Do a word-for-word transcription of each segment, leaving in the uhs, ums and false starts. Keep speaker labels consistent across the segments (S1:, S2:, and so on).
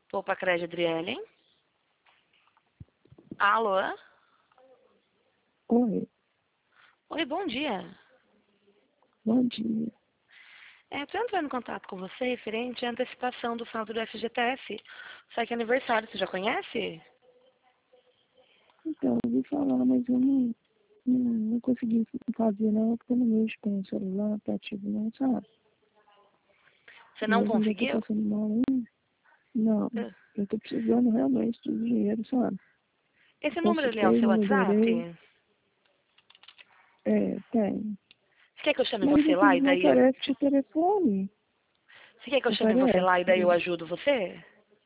S1: Poupa Crédito, Adriele. Alô?
S2: Oi,
S1: Oi, bom dia.
S2: bom dia.
S1: É, estou entrando em contato com você referente à antecipação do saldo do F G T S. Sai que é aniversário, você já conhece?
S2: Então, eu ouvi falar, mas eu não, não, não consegui fazer não, porque eu não mexo com o celular, aplicativo não, sabe?
S1: Você
S2: E
S1: não
S2: hoje ainda tô
S1: conseguiu?
S2: passando mal ainda. Não,
S1: Eh,
S2: eu tô precisando realmente do dinheiro, sabe?
S1: Esse número ali é o
S2: Consultei,
S1: seu
S2: monitorei,
S1: WhatsApp?
S2: é, tem.
S1: Você quer que eu chame
S2: Mas
S1: você lá
S2: eles
S1: e
S2: não
S1: daí eu...
S2: oferecem por telefone.
S1: Você quer que eu chame você lá e daí eu
S2: Oferece.
S1: ajudo você?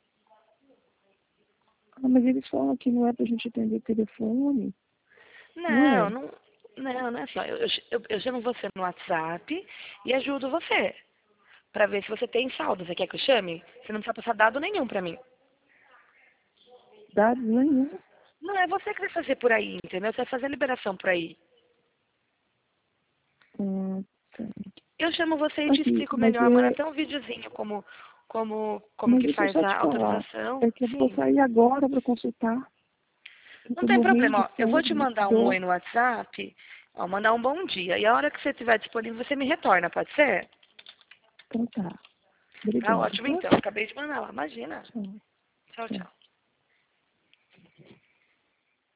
S2: Ah, mas eles falam que não é pra gente atender telefone, não
S1: Não,
S2: é?
S1: não, não, não é assim. ó, Eu, eu, eu chamo você no WhatsApp e ajudo você. Pra ver se você tem saldo. Você quer que eu chame? Você não precisa passar dado nenhum pra mim.
S2: Dados nenhum.
S1: Não, é você que vai fazer por aí, entendeu? Você vai fazer a liberação por aí.
S2: Ah, tá.
S1: Eu chamo você e te
S2: Aqui,
S1: explico
S2: mas
S1: melhor, mano,
S2: é.
S1: até um videozinho como, como, como
S2: Mas
S1: que
S2: deixa eu
S1: faz
S2: só
S1: a
S2: te falar.
S1: autorização.
S2: É que eu vou
S1: Sim.
S2: sair agora para consultar. Eu
S1: Não
S2: tô
S1: tem
S2: morrendo
S1: problema,
S2: de
S1: ó. Eu vou te
S2: fome,
S1: mandar um
S2: dor.
S1: oi no WhatsApp, ó, mandar um bom dia. E a hora que você estiver disponível, você me retorna, pode ser?
S2: Então tá.
S1: Tá
S2: Obrigada,
S1: ótimo,
S2: tá?
S1: então. Acabei de mandar lá. Imagina.
S2: Tchau,
S1: Tchau,
S2: tchau.
S1: tchau.